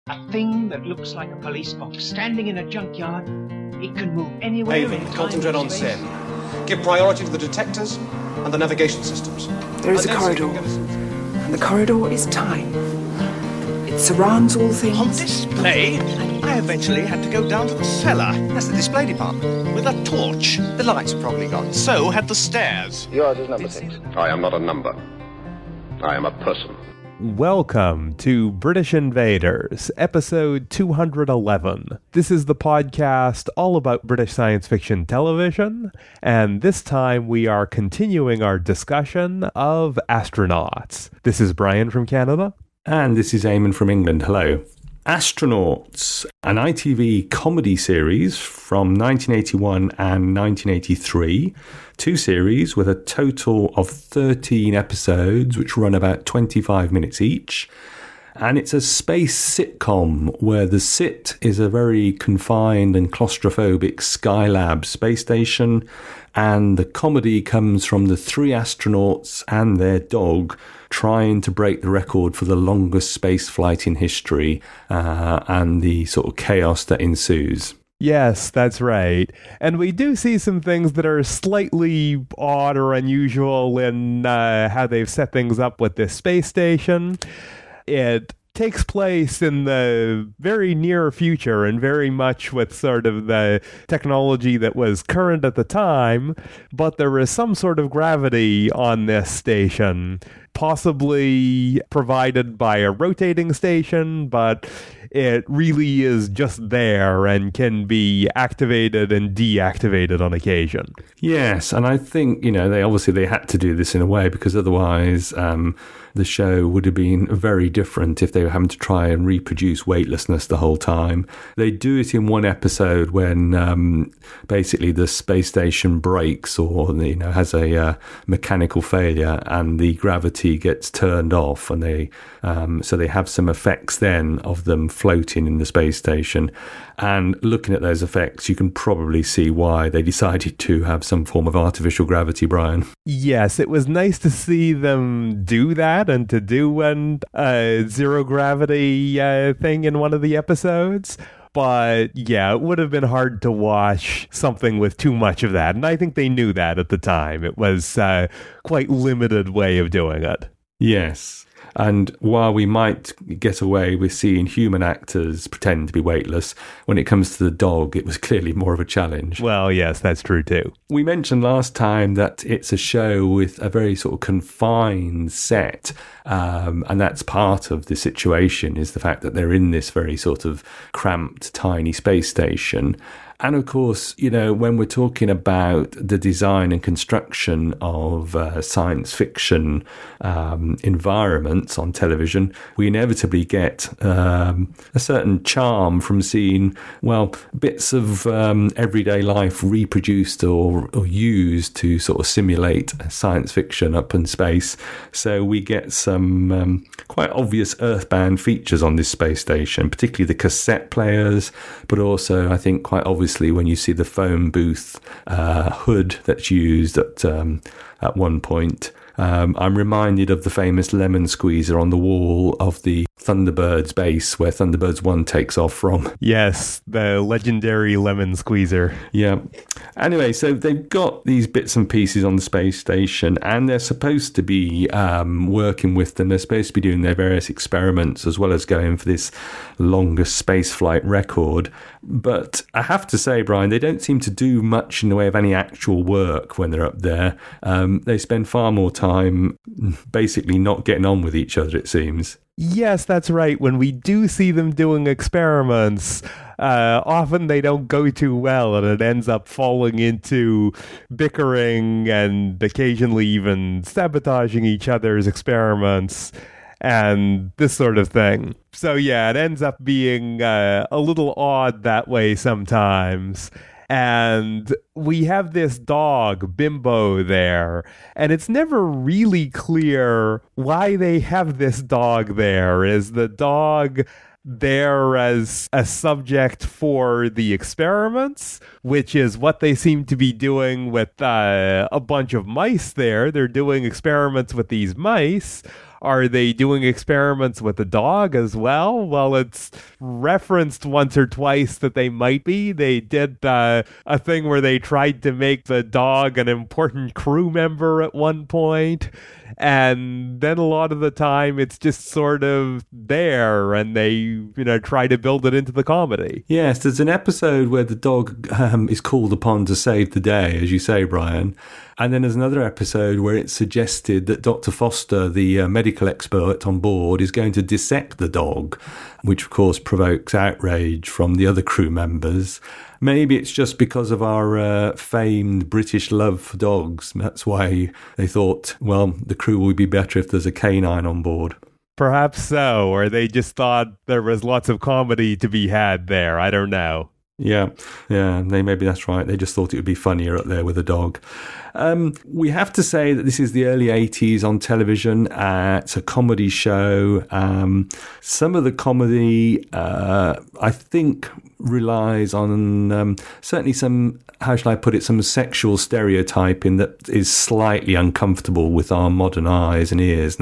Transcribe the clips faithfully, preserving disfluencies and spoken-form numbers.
A thing that looks like a police box standing in a junkyard. It can move anywhere. Haven, concentrate on Sen. Give priority to the detectors and the navigation systems. There is a corridor, and the corridor is time. It surrounds all things. On display, I eventually had to go down to the cellar. That's the display department. With a torch. The lights are probably gone. So had the stairs. Yours is number six. I am not a number. I am a person. Welcome to British Invaders, episode two hundred eleven. This is the podcast all about British science fiction television, and this time we are continuing our discussion of astronauts. This is Brian from Canada. And this is Eamon from England. Hello. Astronauts, an I T V comedy series from nineteen eighty-one and nineteen eighty-three. Two series with a total of thirteen episodes, which run about twenty-five minutes each. And it's a space sitcom where the sit is a very confined and claustrophobic Skylab space station, and the comedy comes from the three astronauts and their dog trying to break the record for the longest space flight in history, uh, and the sort of chaos that ensues. Yes, that's right. And we do see some things that are slightly odd or unusual in uh, how they've set things up with this space station. It takes place in the very near future and very much with sort of the technology that was current at the time, but there is some sort of gravity on this station, possibly provided by a rotating station, but it really is just there and can be activated and deactivated on occasion. Yes, and I think, you know, they obviously they had to do this in a way because otherwise um, the show would have been very different if they were having to try and reproduce weightlessness the whole time. They do it in one episode when um, basically the space station breaks or, you know, has a uh, mechanical failure and the gravity gets turned off, and they um, so they have some effects then of them floating in the space station. And looking at those effects, you can probably see why they decided to have some form of artificial gravity, Brian. Yes, it was nice to see them do that and to do an uh, zero gravity uh, thing in one of the episodes. But yeah, it would have been hard to watch something with too much of that. And I think they knew that at the time. It was uh, quite limited way of doing it. Yes. And while we might get away with seeing human actors pretend to be weightless, when it comes to the dog, it was clearly more of a challenge. Well, yes, that's true too. We mentioned last time that it's a show with a very sort of confined set, um, and that's part of the situation, is the fact that they're in this very sort of cramped, tiny space station. And of course, you know, when we're talking about the design and construction of uh, science fiction um, environments on television, we inevitably get um, a certain charm from seeing, well, bits of um, everyday life reproduced or, or used to sort of simulate science fiction up in space. So we get some um, quite obvious earthbound features on this space station, particularly the cassette players, but also, I think, quite obviously when you see the phone booth uh, hood that's used at um, at one point. Um, I'm reminded of the famous lemon squeezer on the wall of the Thunderbirds base where Thunderbirds one takes off from. Yes, the legendary lemon squeezer. Yeah. Anyway, so they've got these bits and pieces on the space station, and they're supposed to be um, working with them. They're supposed to be doing their various experiments as well as going for this longest space flight record. But I have to say, Brian, they don't seem to do much in the way of any actual work when they're up there. Um, they spend far more time basically not getting on with each other, it seems. Yes, that's right. When we do see them doing experiments, uh, often they don't go too well, and it ends up falling into bickering and occasionally even sabotaging each other's experiments and this sort of thing. So yeah, it ends up being uh, a little odd that way sometimes. And we have this dog, Bimbo, there, and it's never really clear why they have this dog there. Is the dog there as a subject for the experiments, which is what they seem to be doing with uh, a bunch of mice there? They're doing experiments with these mice. are they doing experiments with the dog as well? Well, it's referenced once or twice that they might be. They did uh, a thing where they tried to make the dog an important crew member at one point. And then a lot of the time it's just sort of there and they, you know, try to build it into the comedy. Yes, there's an episode where the dog um, is called upon to save the day, as you say, Brian. And then there's another episode where it's suggested that Doctor Foster, the uh, medical expert on board, is going to dissect the dog, which of course provokes outrage from the other crew members. Maybe it's just because of our uh, famed British love for dogs. That's why they thought, well, the crew would be better if there's a canine on board. Perhaps so, or they just thought there was lots of comedy to be had there. I don't know. Yeah, yeah, they, maybe that's right. They just thought it would be funnier up there with a dog. Um, we have to say that this is the early eighties on television. Uh, it's a comedy show. Um, some of the comedy, uh, I think, relies on um, certainly some, how shall I put it, some sexual stereotyping that is slightly uncomfortable with our modern eyes and ears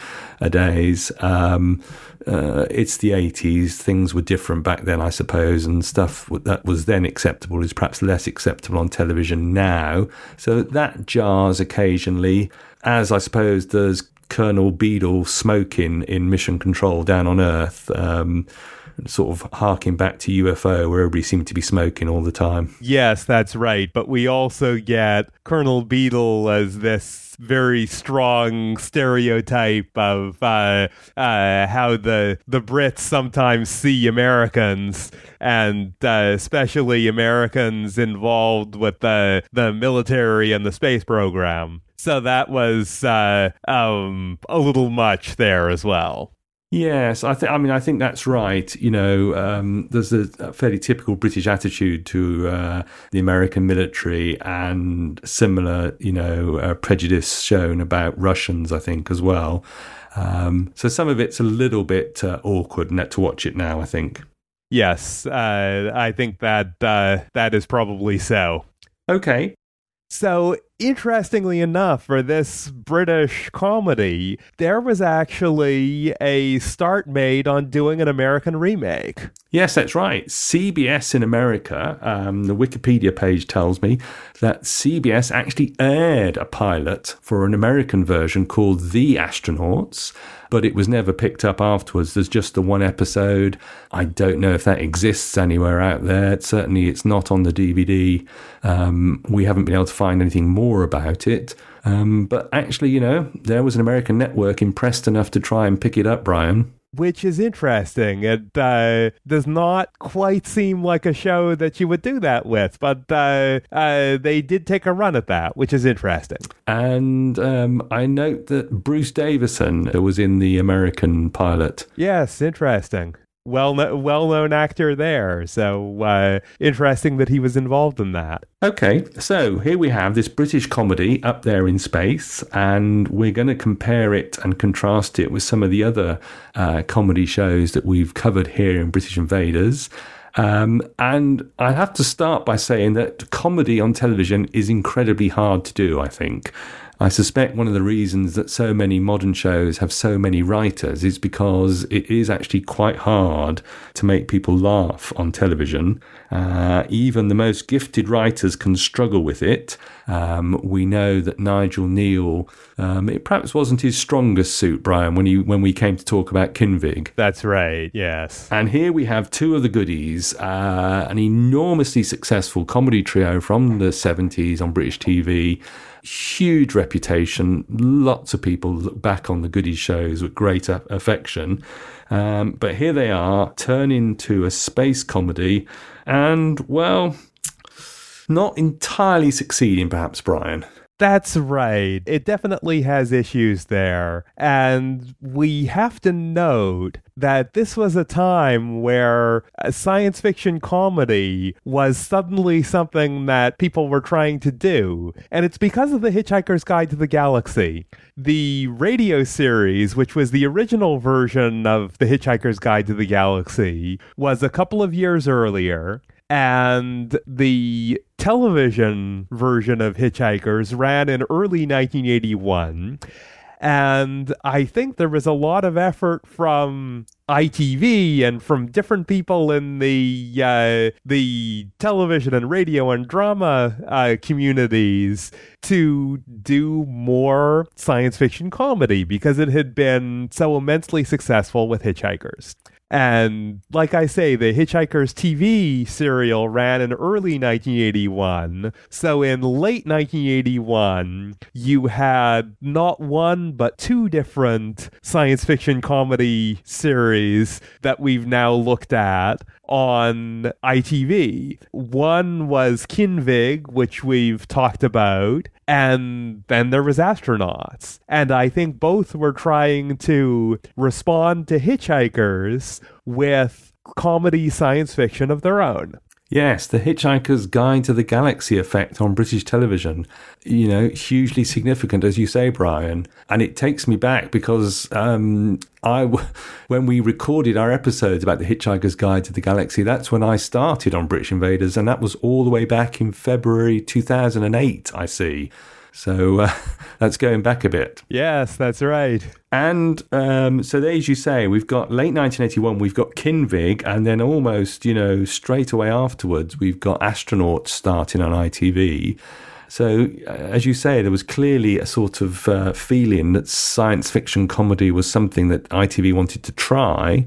nowadays. Um, uh, it's the eighties. Things were different back then, I suppose, and stuff that was then acceptable is perhaps less acceptable on television now. So that jars occasionally, as I suppose does Colonel Beadle smoking in Mission Control Down on Earth, um, sort of harking back to U F O, where everybody seemed to be smoking all the time. Yes, that's right. But we also get Colonel Beadle as this very strong stereotype of uh, uh, how the the Brits sometimes see Americans, and uh, especially Americans involved with the the military and the space program. So that was uh, um, a little much there as well. Yes, I think. I mean, I think that's right. You know, um, there's a, a fairly typical British attitude to uh, the American military, and similar, you know, uh, prejudice shown about Russians, I think, as well. Um, so some of it's a little bit uh, awkward net to watch it now, I think. Yes, uh, I think that uh, that is probably so. Okay. So, interestingly enough, for this British comedy, there was actually a start made on doing an American remake. Yes, that's right. C B S in America, um, the Wikipedia page tells me that C B S actually aired a pilot for an American version called The Astronauts, but it was never picked up afterwards. There's just the one episode. I don't know if that exists anywhere out there. It's, certainly it's not on the D V D. Um, we haven't been able to find anything more about it. Um, but actually, you know, there was an American network impressed enough to try and pick it up, Brian. Which is interesting. It uh, does not quite seem like a show that you would do that with, but uh, uh, they did take a run at that, which is interesting. And um, I note that Bruce Davison was in the American pilot. Yes, interesting. Well, well-known actor there, so uh, interesting that he was involved in that. Okay, so here we have this British comedy up there in space, and we're going to compare it and contrast it with some of the other uh, comedy shows that we've covered here in British Invaders. Um, and I have to start by saying that comedy on television is incredibly hard to do, I think. I suspect one of the reasons that so many modern shows have so many writers is because it is actually quite hard to make people laugh on television. Uh, even the most gifted writers can struggle with it. Um, we know that Nigel Neal, um, it perhaps wasn't his strongest suit, Brian, when he when we came to talk about Kinvig. That's right, yes. And here we have two of the goodies, uh, an enormously successful comedy trio from the seventies on British T V. Huge reputation. Lots of people look back on the Goodies shows with great a- affection. Um, but here they are, turn into a space comedy, and, well, not entirely succeeding, perhaps, Brian. That's right. It definitely has issues there. And we have to note that this was a time where a science fiction comedy was suddenly something that people were trying to do. And it's because of The Hitchhiker's Guide to the Galaxy. The radio series, which was the original version of The Hitchhiker's Guide to the Galaxy, was a couple of years earlier. And the television version of Hitchhikers ran in early nineteen eighty-one. And I think there was a lot of effort from I T V and from different people in the uh, the television and radio and drama uh, communities to do more science fiction comedy because it had been so immensely successful with Hitchhikers. And like I say, the Hitchhikers T V serial ran in early nineteen eighty-one. So in late nineteen eighty-one, you had not one, but two different science fiction comedy series that we've now looked at on I T V. One was Kinvig, which we've talked about, and then there was Astronauts. And I think both were trying to respond to Hitchhikers with comedy science fiction of their own. Yes, the Hitchhiker's Guide to the Galaxy effect on British television, you know, hugely significant, as you say, Brian. And it takes me back because um, I, when we recorded our episodes about the Hitchhiker's Guide to the Galaxy, that's when I started on British Invaders, and that was all the way back in February two thousand eight, I see. So uh, that's going back a bit. Yes, that's right. And um, so there, as you say, we've got late nineteen eighty-one, we've got Kinvig, and then almost, you know, straight away afterwards, we've got Astronauts starting on I T V. So, uh, as you say, there was clearly a sort of uh, feeling that science fiction comedy was something that I T V wanted to try.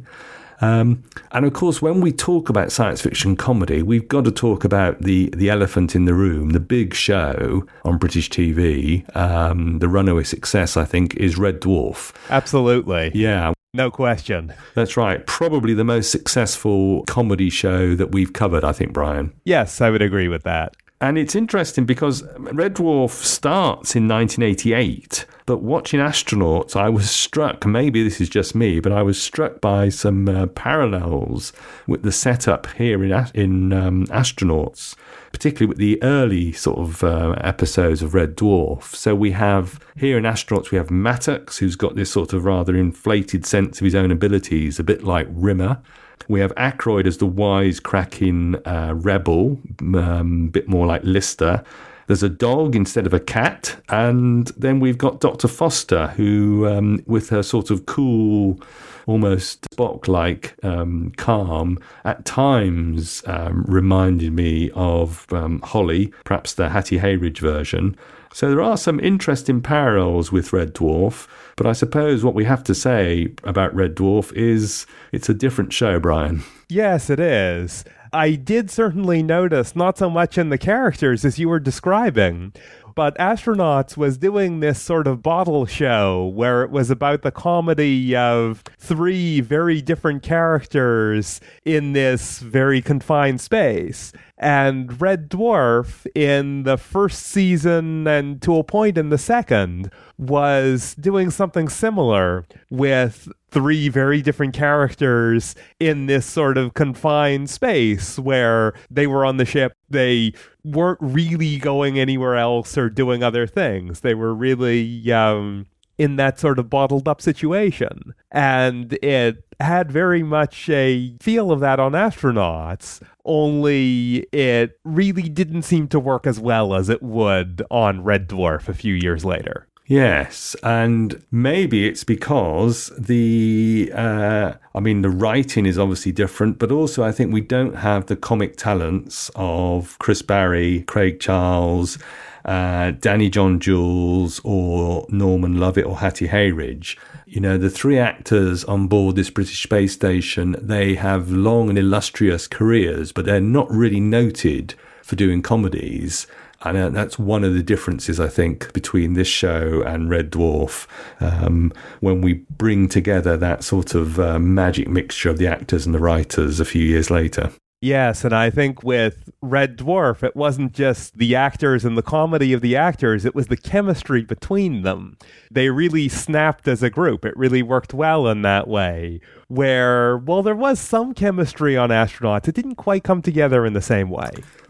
Um, and of course, when we talk about science fiction comedy, we've got to talk about the, the elephant in the room, the big show on British T V. Um, the runaway success, I think, is Red Dwarf. Absolutely. Yeah. No question. That's right. Probably the most successful comedy show that we've covered, I think, Brian. Yes, I would agree with that. And it's interesting because Red Dwarf starts in nineteen eighty-eight, but watching Astronauts, I was struck, maybe this is just me, but I was struck by some uh, parallels with the setup here in in um, Astronauts, particularly with the early sort of uh, episodes of Red Dwarf. So we have, here in Astronauts, we have Maddox, who's got this sort of rather inflated sense of his own abilities, a bit like Rimmer. We have Aykroyd as the wisecracking uh, rebel, a um, bit more like Lister. There's a dog instead of a cat. And then we've got Doctor Foster, who, um, with her sort of cool, almost Spock-like um, calm, at times um, reminded me of um, Holly, perhaps the Hattie Hayridge version. So there are some interesting parallels with Red Dwarf, but I suppose what we have to say about Red Dwarf is it's a different show, Brian. Yes, it is. I did certainly notice, not so much in the characters as you were describing, but Astronauts was doing this sort of bottle show where it was about the comedy of three very different characters in this very confined space. And Red Dwarf, in the first season and to a point in the second, was doing something similar with three very different characters in this sort of confined space where they were on the ship. They weren't really going anywhere else or doing other things. They were really um, in that sort of bottled up situation. And it had very much a feel of that on Astronauts, only it really didn't seem to work as well as it would on Red Dwarf a few years later. Yes, and maybe it's because the, uh, I mean, the writing is obviously different, but also I think we don't have the comic talents of Chris Barry, Craig Charles, uh, Danny John Jules, or Norman Lovett or Hattie Hayridge. You know, the three actors on board this British space station, they have long and illustrious careers, but they're not really noted for doing comedies. And that's one of the differences, I think, between this show and Red Dwarf, um, when we bring together that sort of uh, magic mixture of the actors and the writers a few years later. Yes, and I think with Red Dwarf, it wasn't just the actors and the comedy of the actors, it was the chemistry between them. They really snapped as a group. It really worked well in that way, where, well, there was some chemistry on Astronauts. It didn't quite come together in the same way.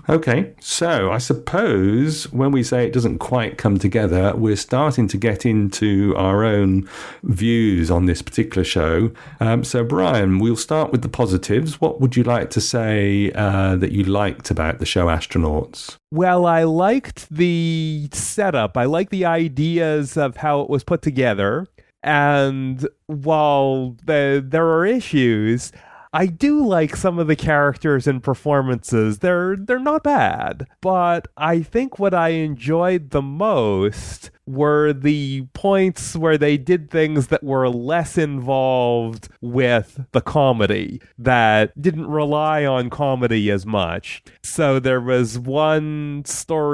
Okay, so I suppose when we say it doesn't quite come together, we're starting to get into our own views on this particular show. Um, so, Brian, we'll start with the positives. What would you like to say uh, that you liked about the show Astronauts? Well, I liked the setup. I liked the ideas of how it was put together. And while the, there are issues, I do like some of the characters and performances. They're they're not bad, but I think what I enjoyed the most were the points where they did things that were less involved with the comedy, that didn't rely on comedy as much. So there was one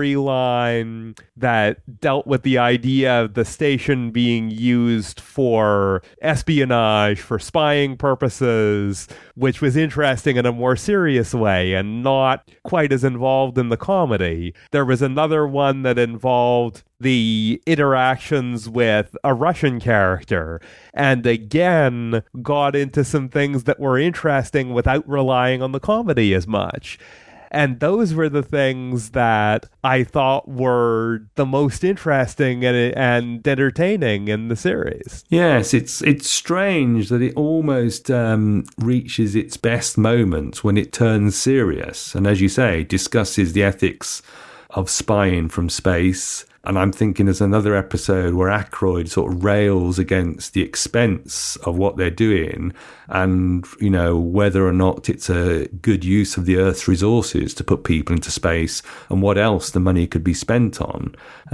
storyline that dealt with the idea of the station being used for espionage, for spying purposes, which was interesting in a more serious way and not quite as involved in the comedy. There was another one that involved the interactions with a Russian character, and again got into some things that were interesting without relying on the comedy as much. And those were the things that I thought were the most interesting and, and entertaining in the series. Yes, it's it's strange that it almost um, reaches its best moments when it turns serious. And as you say, discusses the ethics of spying from space. And I'm thinking there's another episode where Aykroyd sort of rails against the expense of what they're doing and, you know, whether or not it's a good use of the Earth's resources to put people into space and what else the money could be spent on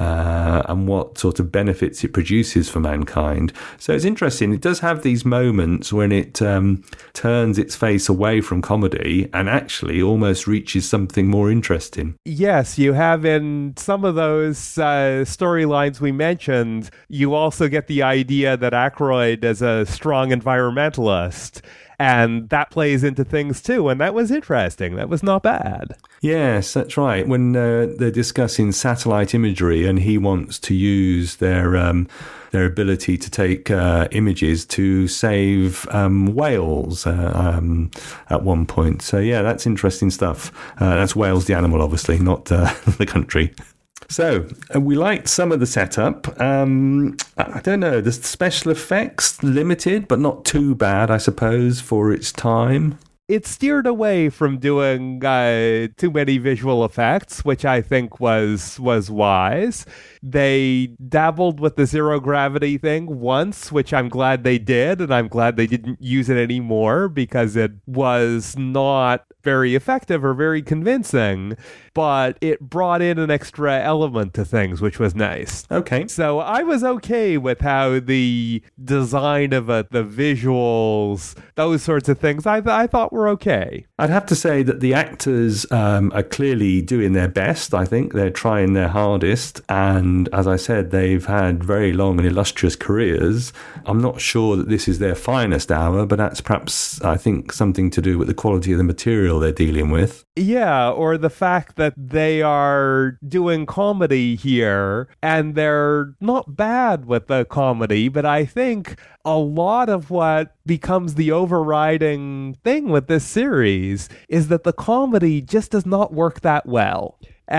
uh, and what sort of benefits it produces for mankind. So it's interesting. It does have these moments when it um, turns its face away from comedy and actually almost reaches something more interesting. Yes, you have in some of those uh, storylines we mentioned, you also get the idea that Aykroyd is a strong environmentalist, and that plays into things too, and that was interesting. That was not bad. Yes, that's right. When uh, they're discussing satellite imagery and he wants to use their um, their ability to take uh, images to save um, whales uh, um, at one point. So yeah, that's interesting stuff. Uh, that's whales, the animal, obviously, not uh, the country. So, uh, we liked some of the setup. Um, I don't know, the special effects, limited, but not too bad, I suppose, for its time. It steered away from doing uh, too many visual effects, which I think was was wise. They dabbled with the zero gravity thing once, which I'm glad they did, and I'm glad they didn't use it anymore because it was not very effective or very convincing, but it brought in an extra element to things, which was nice. Okay. So I was okay with how the design of it, the visuals, those sorts of things, I, th- I thought were okay. I'd have to say that the actors um, are clearly doing their best, I think. They're trying their hardest, and as I said, they've had very long and illustrious careers. I'm not sure that this is their finest hour, but that's perhaps, I think, something to do with the quality of the material they're dealing with. Yeah, or the fact that they are doing comedy here, and they're not bad with the comedy, but I think a lot of what becomes the overriding thing with this series is that the comedy just does not work that well.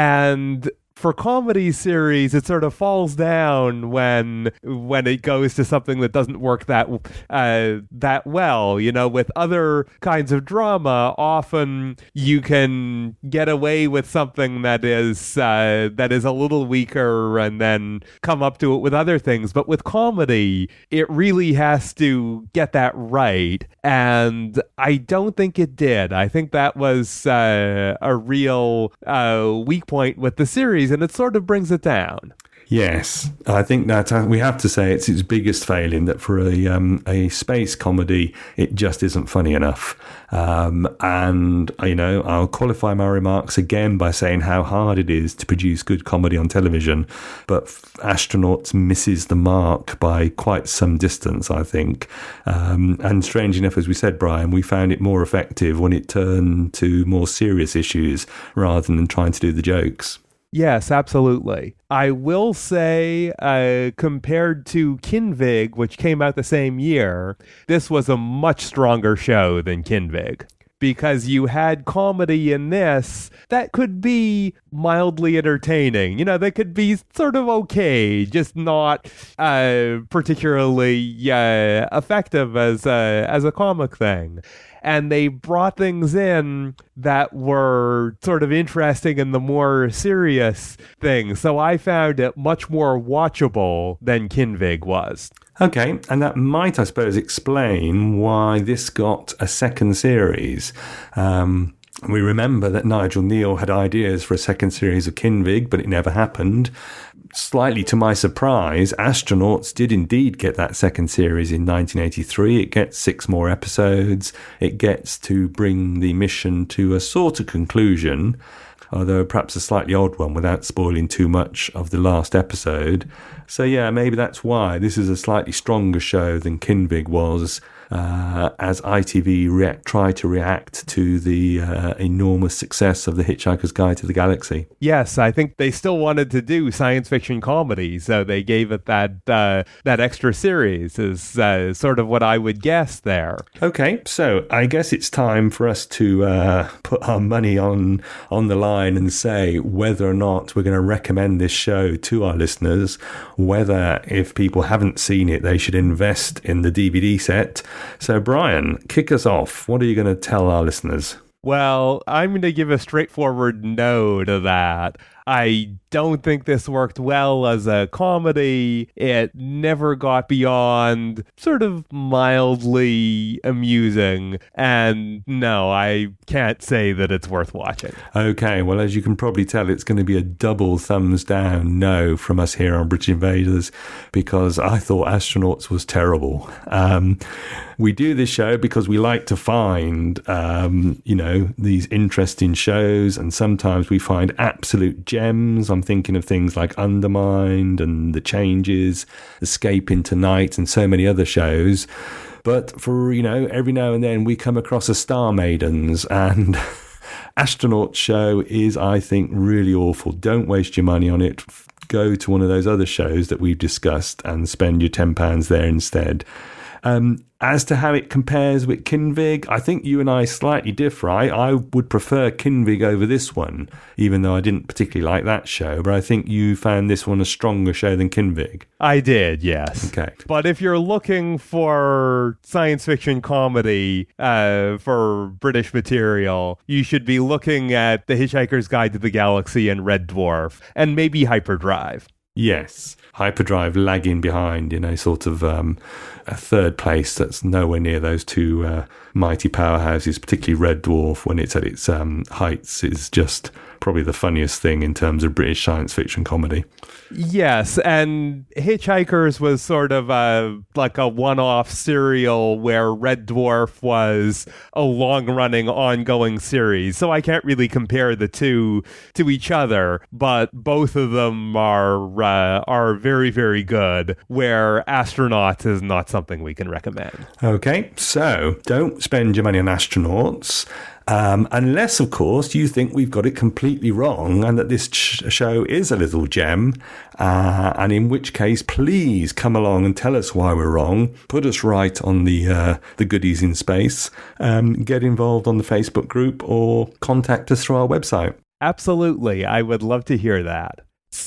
And for comedy series, it sort of falls down when when it goes to something that doesn't work that uh, that well. You know, with other kinds of drama, often you can get away with something that is uh, that is a little weaker and then come up to it with other things. But with comedy, it really has to get that right, and I don't think it did. I think that was uh, a real uh, weak point with the series, and it sort of brings it down. Yes, I think that uh, we have to say it's its biggest failing, that for a um, a space comedy, it just isn't funny enough. Um, and, you know, I'll qualify my remarks again by saying how hard it is to produce good comedy on television. But Astronauts misses the mark by quite some distance, I think. Um, and strange enough, as we said, Brian, we found it more effective when it turned to more serious issues rather than trying to do the jokes. Yes, absolutely. I will say, uh, compared to Kinvig, which came out the same year, this was a much stronger show than Kinvig. because you had comedy in this that could be mildly entertaining. You know, they could be sort of okay, just not uh, particularly uh, effective as a, as a comic thing. And they brought things in that were sort of interesting in the more serious things. So I found it much more watchable than Kinvig was. Okay, and that might, I suppose, explain why this got a second series. Um, we remember that Nigel Kneale had ideas for a second series of Kinvig, but it never happened. Slightly to my surprise, Astronauts did indeed get that second series in nineteen eighty-three. It gets six more episodes. It gets to bring the mission to a sort of conclusion, although perhaps a slightly odd one without spoiling too much of the last episode. So yeah, maybe that's why this is a slightly stronger show than Kinvig was, uh, as I T V react, try to react to the uh, enormous success of The Hitchhiker's Guide to the Galaxy. Yes, I think they still wanted to do science fiction comedy, so they gave it that uh, that extra series, is uh, sort of what I would guess there. Okay, so I guess it's time for us to uh, put our money on, on the line and say whether or not we're going to recommend this show to our listeners, whether if people haven't seen it, they should invest in the D V D set. So, Brian, kick us off. What are you going to tell our listeners? Well, I'm going to give a straightforward no to that. I don't think this worked well as a comedy. It never got beyond sort of mildly amusing. And no, I can't say that it's worth watching. Okay, well, as you can probably tell, it's going to be a double thumbs down no from us here on British Invaders, because I thought Astronauts was terrible. Um, we do this show because we like to find, um, you know, these interesting shows, and sometimes we find absolute gems. I'm thinking of things like Undermined and The Changes, Escape into Night, and so many other shows. But for, you know, every now and then we come across a Star Maidens, and Astronaut show is, I think, really awful. Don't waste your money on it. Go to one of those other shows that we've discussed and spend your ten pounds there instead. Um, as to how it compares with Kinvig, I think you and I slightly differ. I, I would prefer Kinvig over this one, even though I didn't particularly like that show. But I think you found this one a stronger show than Kinvig. I did, yes. Okay. But if you're looking for science fiction comedy uh, for British material, you should be looking at The Hitchhiker's Guide to the Galaxy and Red Dwarf, and maybe Hyperdrive. Yes, Hyperdrive lagging behind in a sort of um, a third place that's nowhere near those two uh, mighty powerhouses, particularly Red Dwarf when it's at its um, heights, is just probably the funniest thing in terms of British science fiction comedy. Yes, and Hitchhikers was sort of a, like a one-off serial where Red Dwarf was a long-running, ongoing series. So I can't really compare the two to each other, but both of them are uh, are very, very good, where Astronauts is not something we can recommend. Okay, so don't spend your money on Astronauts. Um, unless, of course, you think we've got it completely wrong and that this ch- show is a little gem, uh, and in which case, please come along and tell us why we're wrong. Put us right on the uh, the goodies in space. Um, get involved on the Facebook group or contact us through our website. Absolutely. I would love to hear that.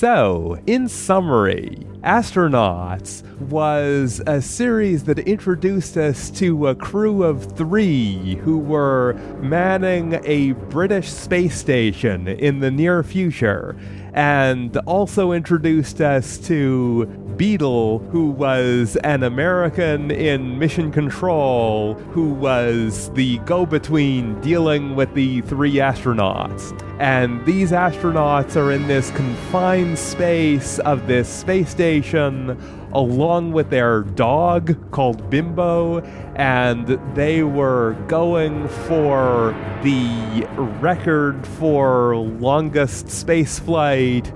So, in summary, Astronauts was a series that introduced us to a crew of three who were manning a British space station in the near future, and also introduced us to Beetle, who was an American in mission control, who was the go-between dealing with the three astronauts. And these astronauts are in this confined space of this space station, along with their dog called Bimbo, and they were going for the record for longest space flight.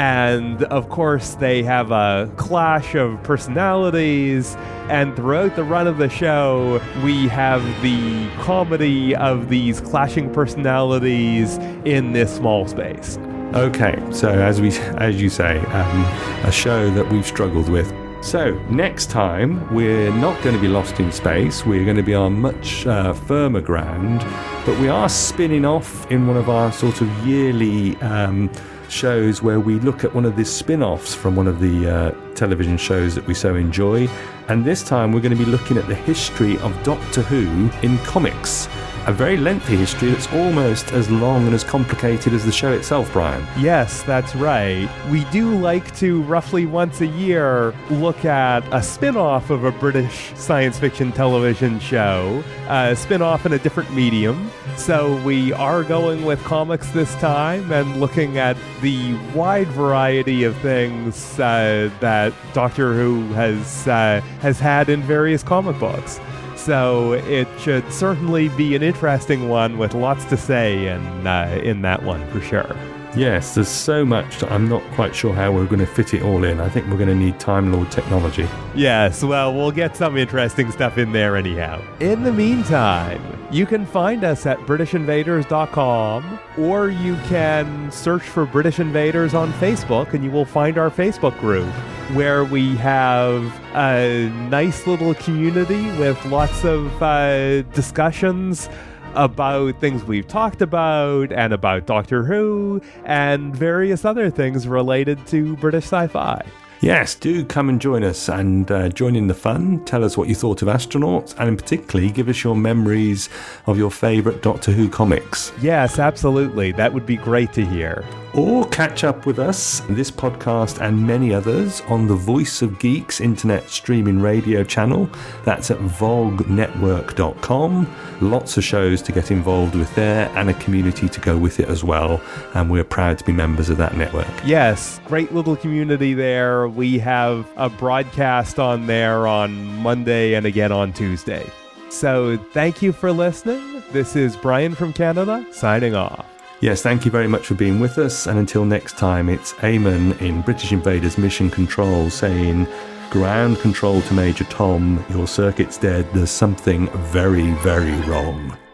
And of course, they have a clash of personalities. And throughout the run of the show, we have the comedy of these clashing personalities in this small space. Okay, so as we, as you say, um, a show that we've struggled with. So, next time, we're not going to be lost in space. We're going to be on much uh, firmer ground. but we are spinning off in one of our sort of yearly um, shows where we look at one of the spin-offs from one of the uh, television shows that we so enjoy. And this time we're going to be looking at the history of Doctor Who in comics. A very lengthy history that's almost as long and as complicated as the show itself, Brian. Yes, that's right. We do like to, roughly once a year, look at a spin-off of a British science fiction television show, a spin-off in a different medium. So we are going with comics this time and looking at the wide variety of things uh, that Doctor Who has uh, has had in various comic books. So it should certainly be an interesting one with lots to say in, uh, in that one, for sure. Yes, there's so much that I'm not quite sure how we're going to fit it all in. I think we're going to need Time Lord technology. Yes, well, we'll get some interesting stuff in there anyhow. In the meantime, you can find us at British Invaders dot com, or you can search for British Invaders on Facebook, and you will find our Facebook group, where we have a nice little community with lots of uh, discussions about things we've talked about, and about Doctor Who, and various other things related to British sci-fi. Yes, do come and join us and uh, join in the fun. Tell us what you thought of Astronauts, and in particularly give us your memories of your favourite Doctor Who comics. Yes, absolutely. That would be great to hear. Or catch up with us, this podcast and many others, on the Voice of Geeks internet streaming radio channel. That's at vog network dot com. Lots of shows to get involved with there, and a community to go with it as well. And we're proud to be members of that network. Yes, great little community there. We have a broadcast on there on Monday and again on Tuesday. So thank you for listening. This is Brian from Canada, signing off. Yes, thank you very much for being with us. And until next time, it's Eamon in British Invaders Mission Control saying, ground control to Major Tom, your circuit's dead, there's something very, very wrong.